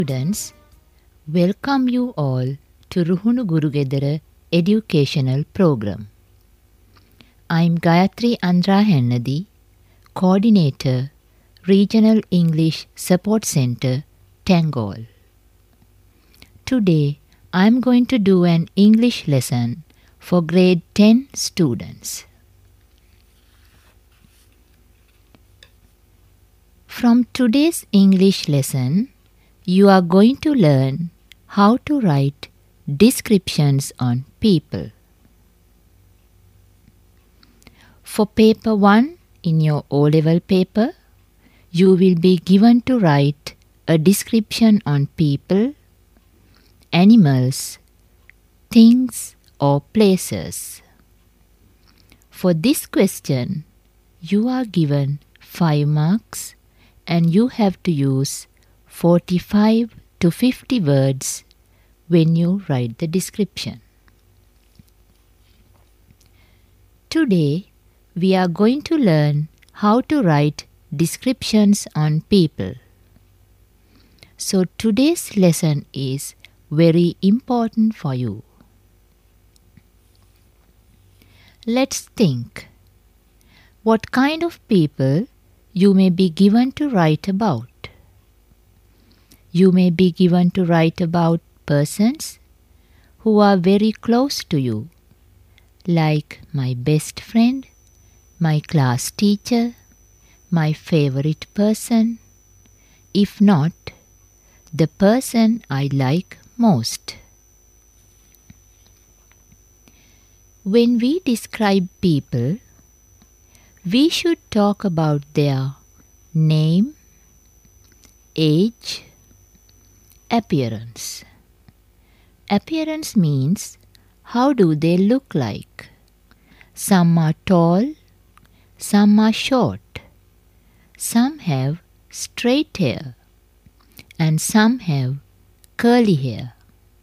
Students, welcome you all to Ruhunu Gurugedara educational program. I am Gayatri Andra Hennadi, Coordinator, Regional English Support Center, Tangol. Today, I am going to do an English lesson for grade 10 students. From today's English lesson, you are going to learn how to write descriptions on people. For paper 1 in your O-level paper, you will be given to write a description on people, animals, things or places. For this question, you are given 5 marks and you have to use 45 to 50 words when you write the description. Today, we are going to learn how to write descriptions on people. So today's lesson is very important for you. Let's think. What kind of people you may be given to write about? You may be given to write about persons who are very close to you, like my best friend, my class teacher, my favorite person, if not, the person I like most. When we describe people, we should talk about their name, age, appearance. Appearance means how do they look like. Some are tall, some are short, some have straight hair, and some have curly hair.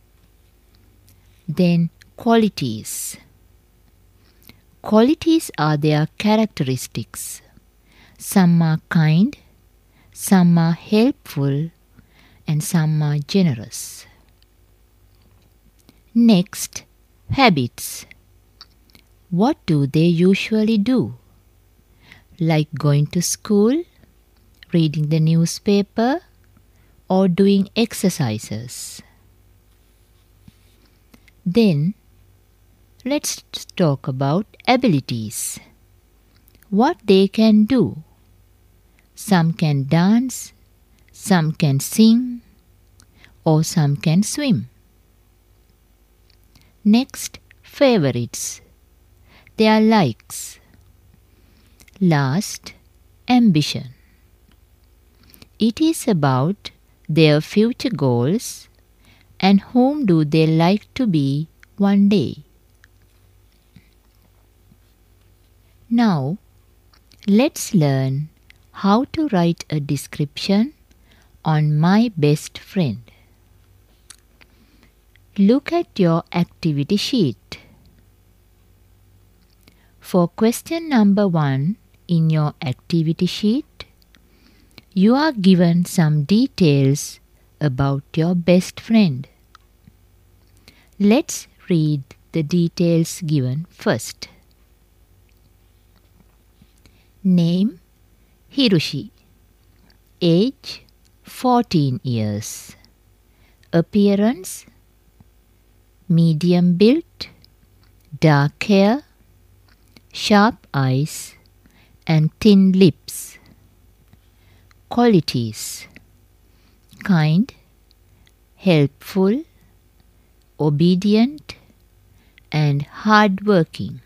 Then qualities. Qualities are their characteristics. Some are kind, some are helpful, and some are generous. Next, habits. What do they usually do? Like going to school, reading the newspaper, or doing exercises. Then, let's talk about abilities. What they can do. Some can dance, some can sing, or some can swim. Next, favorites. Their likes. Last, ambition. It is about their future goals and whom do they like to be one day. Now, let's learn how to write a description on my best friend. Look at your activity sheet. For question number 1 in your activity sheet, you are given some details about your best friend. Let's read the details given first. Name, Hiroshi. Age, 14 years. Appearance, medium built, dark hair, sharp eyes, and thin lips. Qualities, kind, helpful, obedient, and hardworking.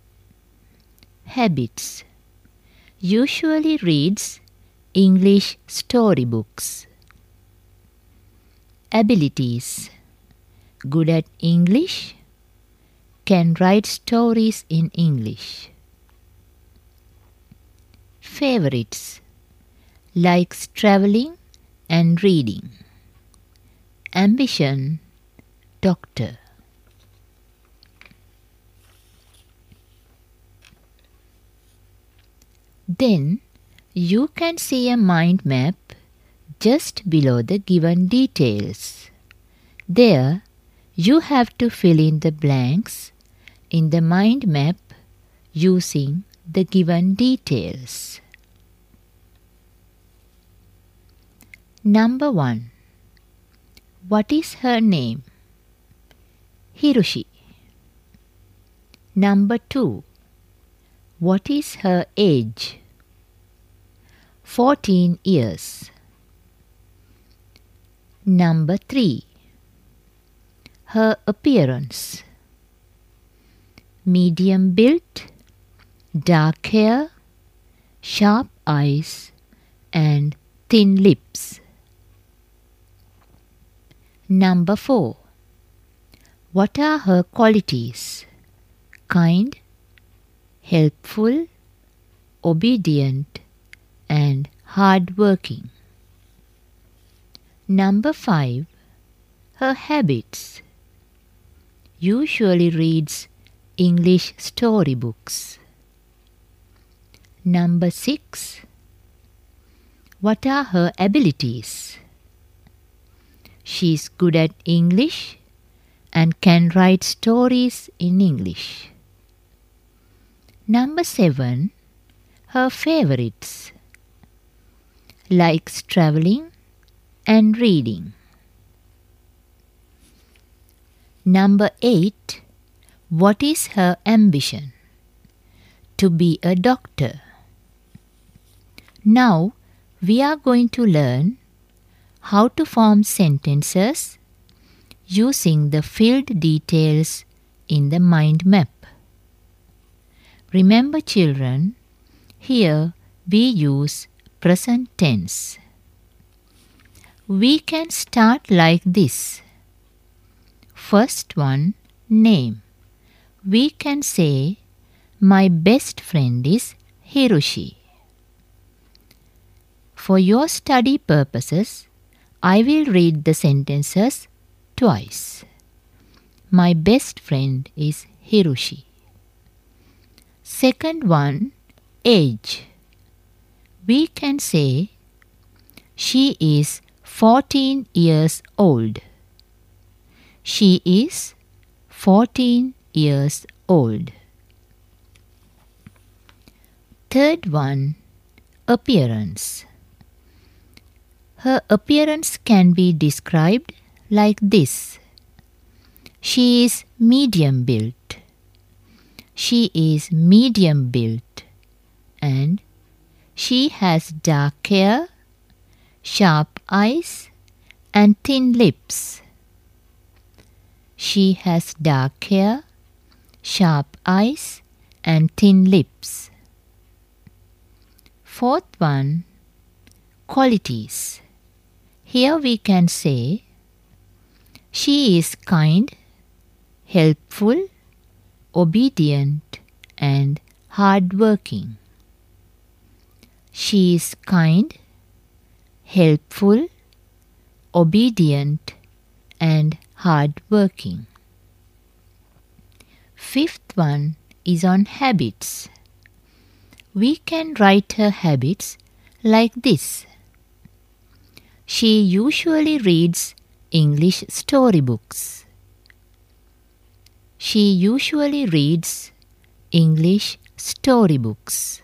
Habits, usually reads English storybooks. Abilities, good at English, can write stories in English. Favorites, likes traveling and reading. Ambition, doctor. Then you can see a mind map just below the given details. There, you have to fill in the blanks in the mind map using the given details. Number 1. What is her name? Hiroshi. Number 2. What is her age? 14 years. Number 3. Her appearance. Medium built, dark hair, sharp eyes, and thin lips. Number 4. What are her qualities? Kind, helpful, obedient, and hardworking. Number 5. Her habits. Usually reads English storybooks. Number 6. What are her abilities? She is good at English and can write stories in English. Number 7. Her favorites. Likes traveling and reading. Number 8. What is her ambition? To be a doctor. Now we are going to learn how to form sentences using the filled details in the mind map. Remember children, here we use present tense. We can start like this. First one, name. We can say, my best friend is Hiroshi. For your study purposes, I will read the sentences twice. My best friend is Hiroshi. Second one, age. We can say, she is 14 years old. She is 14 years old. Third one, appearance. Her appearance can be described like this. She is medium built. She is medium built and she has dark hair, sharp eyes and thin lips. She has dark hair, sharp eyes and thin lips. Fourth one, qualities. Here we can say, she is kind, helpful, obedient and hardworking. She is kind, helpful, obedient and hardworking. Fifth one is on habits. We can write her habits like this. She usually reads English storybooks. She usually reads English storybooks.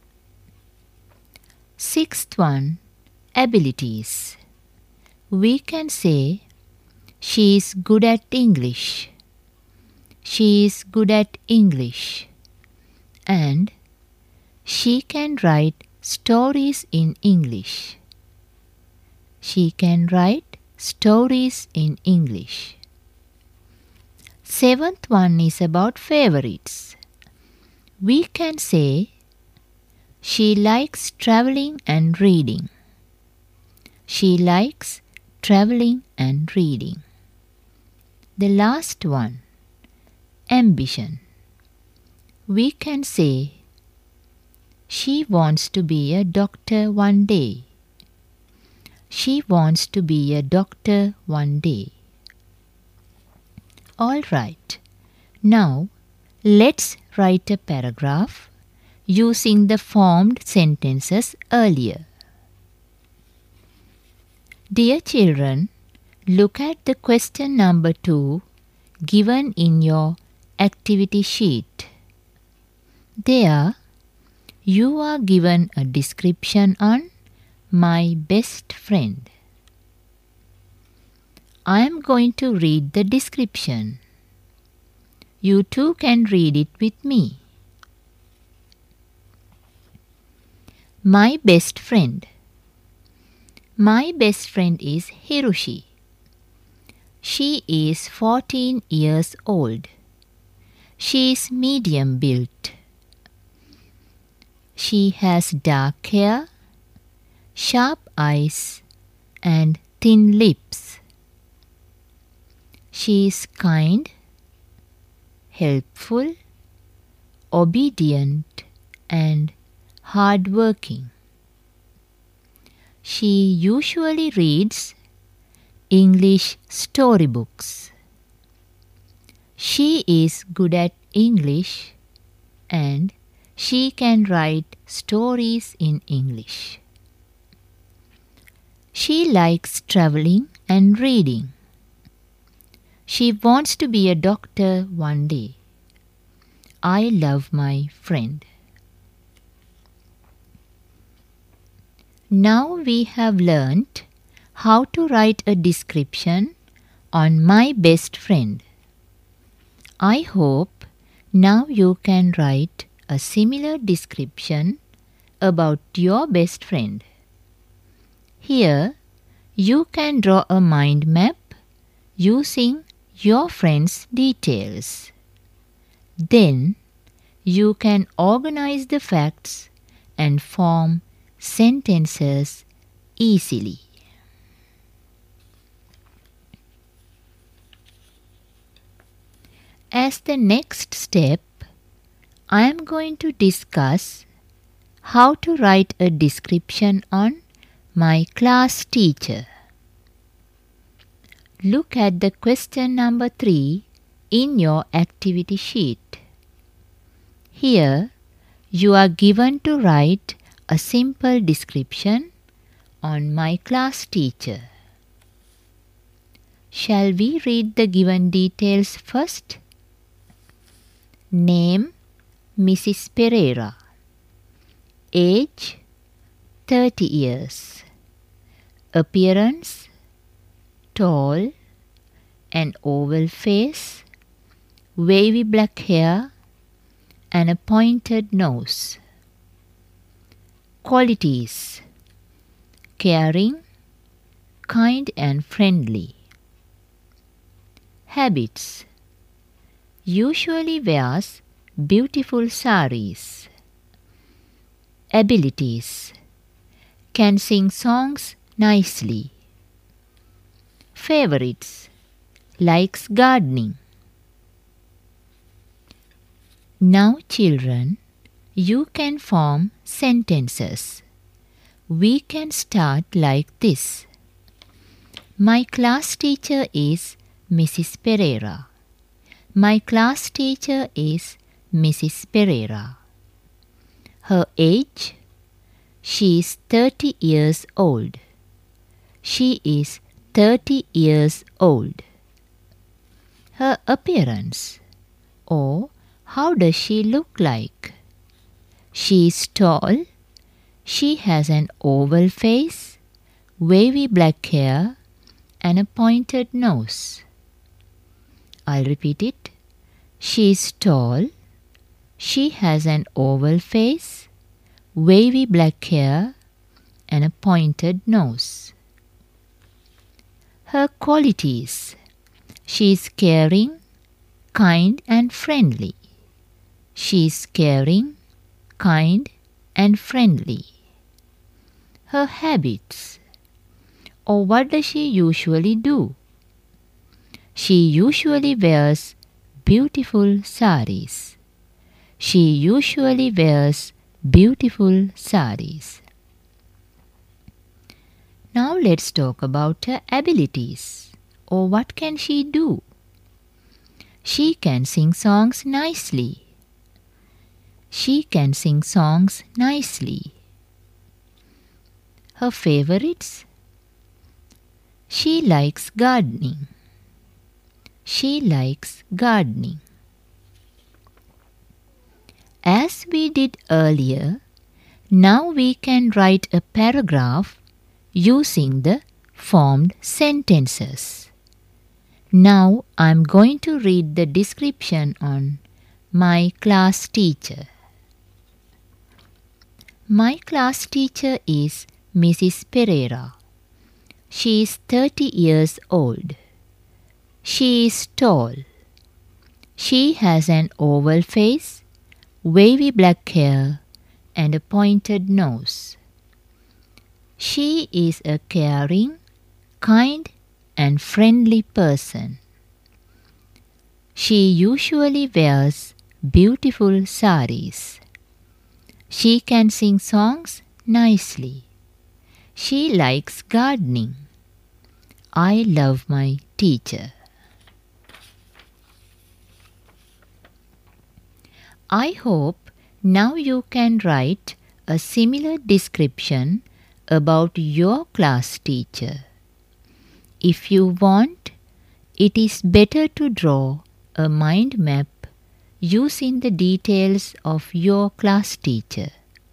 Sixth one, abilities. We can say, she is good at English. She is good at English. And she can write stories in English. She can write stories in English. Seventh one is about favorites. We can say, she likes traveling and reading. She likes traveling and reading. The last one, ambition. We can say, she wants to be a doctor one day. She wants to be a doctor one day. All right. Now, let's write a paragraph using the formed sentences earlier. Dear children, look at the question number 2 given in your activity sheet. There, you are given a description on my best friend. I am going to read the description. You too can read it with me. My best friend. My best friend is Hiroshi. She is 14 years old. She is medium built. She has dark hair, sharp eyes, and thin lips. She is kind, helpful, obedient, and hardworking. She usually reads English storybooks. She is good at English and she can write stories in English. She likes traveling and reading. She wants to be a doctor one day. I love my friend. Now we have learnt how to write a description on my best friend. I hope now you can write a similar description about your best friend. Here, you can draw a mind map using your friend's details. Then, you can organize the facts and form sentences easily. As the next step, I am going to discuss how to write a description on my class teacher. Look at the question number 3 in your activity sheet. Here, you are given to write a simple description on my class teacher. Shall we read the given details first? Name, Mrs. Pereira. Age, 30 years. Appearance, tall, an oval face, wavy black hair, and a pointed nose. Qualities: caring, kind and friendly. Habits: usually wears beautiful saris. Abilities: can sing songs nicely. Favorites: likes gardening. Now children, you can form sentences. We can start like this. My class teacher is Mrs. Pereira. My class teacher is Mrs. Pereira. Her age? She is 30 years old. She is 30 years old. Her appearance, or how does she look like? She is tall. She has an oval face, wavy black hair, and a pointed nose. I'll repeat it. She is tall. She has an oval face, wavy black hair, and a pointed nose. Her qualities: she is caring, kind and friendly. She is caring, kind and friendly. Her habits, or what does she usually do? She usually wears beautiful saris. She usually wears beautiful saris. Now let's talk about her abilities, or what can she do? She can sing songs nicely. She can sing songs nicely. Her favorites: She likes gardening. She likes gardening. As we did earlier, now we can write a paragraph using the formed sentences. Now I'm going to read the description on my class teacher. My class teacher is Mrs. Pereira. She is 30 years old. She is tall. She has an oval face, wavy black hair, and a pointed nose. She is a caring, kind, and friendly person. She usually wears beautiful saris. She can sing songs nicely. She likes gardening. I love my teacher. I hope now you can write a similar description about your class teacher. If you want, it is better to draw a mind map using the details of your class teacher.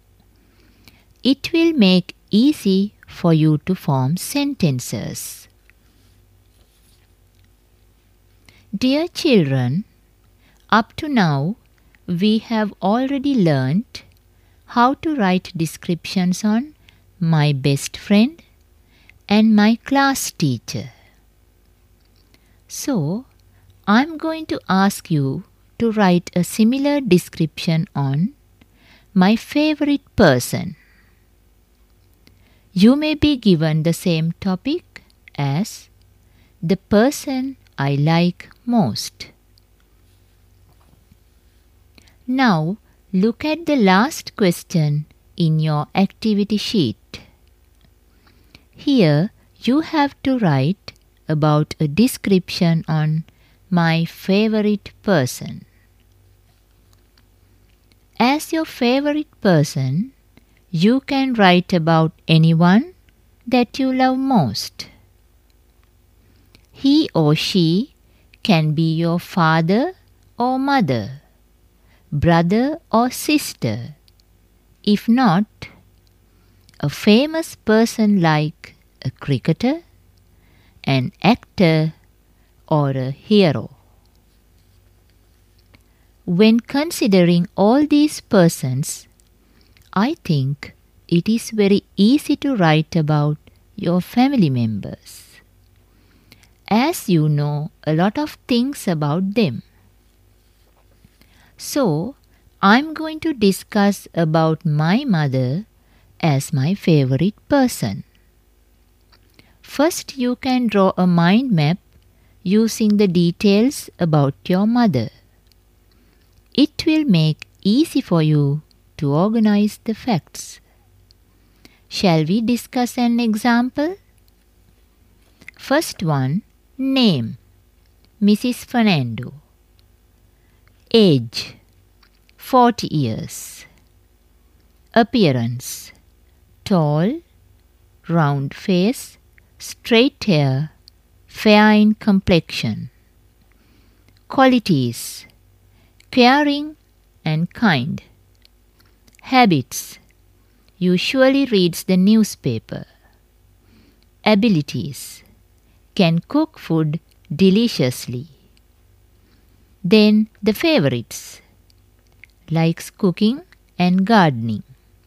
It will make easy for you to form sentences. Dear children, up to now, we have already learnt how to write descriptions on my best friend and my class teacher. So, I'm going to ask you to write a similar description on my favorite person. You may be given the same topic as the person I like most. Now, look at the last question in your activity sheet. Here, you have to write about a description on my favorite person. As your favorite person, you can write about anyone that you love most. He or she can be your father or mother, brother or sister. If not, a famous person like a cricketer, an actor, or a hero. When considering all these persons, I think it is very easy to write about your family members, as you know a lot of things about them. So, I'm going to discuss about my mother as my favorite person. First, you can draw a mind map using the details about your mother. It will make easy for you to organize the facts. Shall we discuss an example? First one, name, Mrs. Fernando. Age, 40 years. Appearance, tall, round face, straight hair, fair in complexion. Qualities, caring and kind. Habits, usually reads the newspaper. Abilities, can cook food deliciously. Then the favorites, likes cooking and gardening.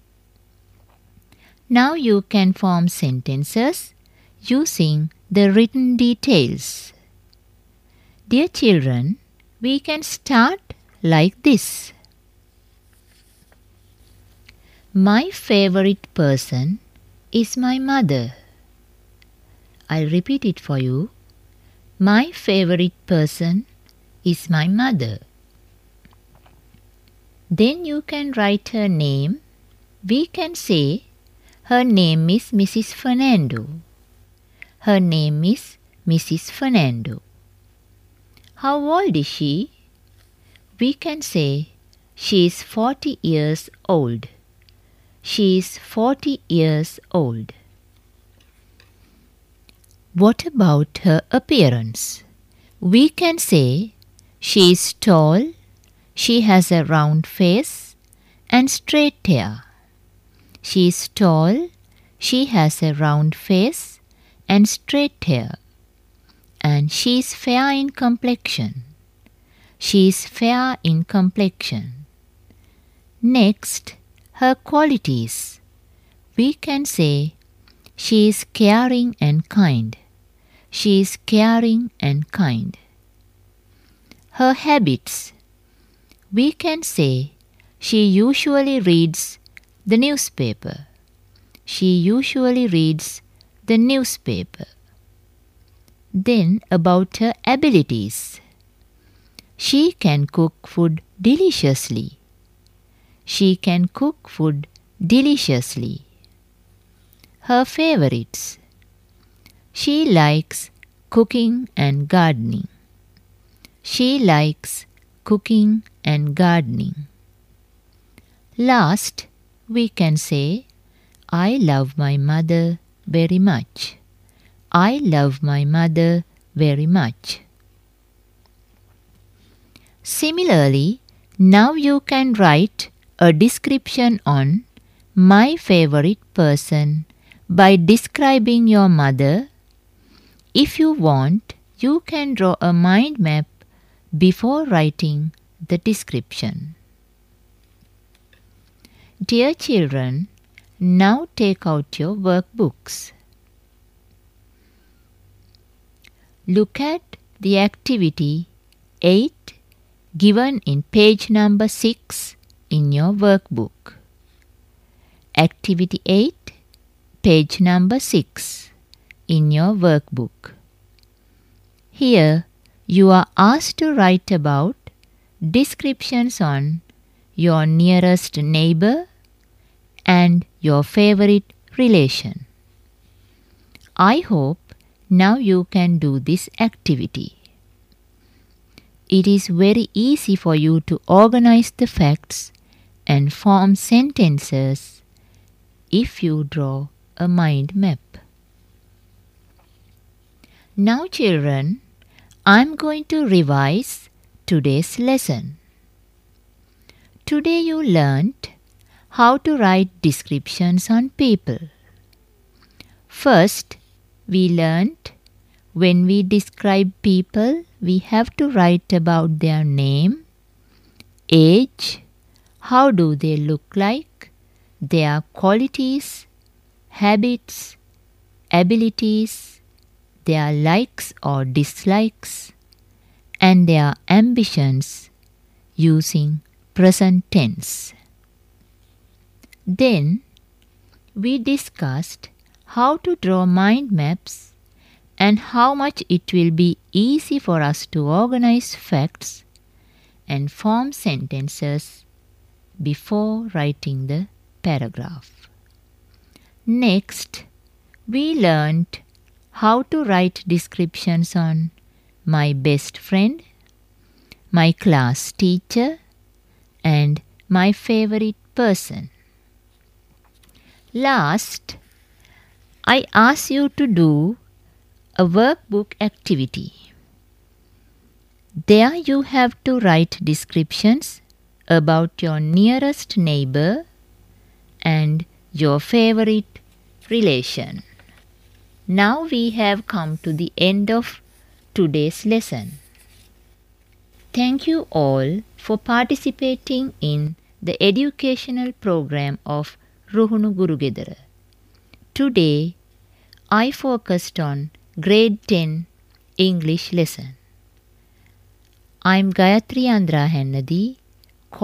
Now you can form sentences using the written details. Dear children, we can start like this. My favorite person is my mother. I'll repeat it for you. My favorite person is my mother. Then you can write her name. We can say her name is Mrs. Fernando. Her name is Mrs. Fernando. How old is she? We can say she is 40 years old. She is 40 years old. What about her appearance? We can say she is tall, she has a round face and straight hair. She is tall, she has a round face and straight hair. And she is fair in complexion. She is fair in complexion. Next, her qualities. We can say she is caring and kind. She is caring and kind. Her habits. We can say she usually reads the newspaper. She usually reads the newspaper. Then about her abilities. She can cook food deliciously. She can cook food deliciously. Her favorites. She likes cooking and gardening. She likes cooking and gardening. Last, we can say, I love my mother very much. I love my mother very much. Similarly, now you can write a description on my favorite person by describing your mother. If you want, you can draw a mind map before writing the description. Dear children, now take out your workbooks. Look at the activity 8 given in page number 6 in your workbook. Activity 8, page number 6 in your workbook. Here you are asked to write about descriptions on your nearest neighbor and your favorite relation. I hope now you can do this activity. It is very easy for you to organize the facts and form sentences if you draw a mind map. Now children, I'm going to revise today's lesson. Today you learned how to write descriptions on people. First, we learned when we describe people, we have to write about their name, age, how do they look like, their qualities, habits, abilities, their likes or dislikes, and their ambitions using present tense. Then we discussed how to draw mind maps and how much it will be easy for us to organize facts and form sentences before writing the paragraph. Next, we learned how to write descriptions on my best friend, my class teacher, and my favorite person. Last, I asked you to do a workbook activity. There you have to write descriptions about your nearest neighbor and your favorite relation. Now we have come to the end of today's lesson. Thank you all for participating in the educational program of Ruhunu Gurugedara. Today, I focused on Grade 10 English lesson. I'm Gayatri Andra Hennadi,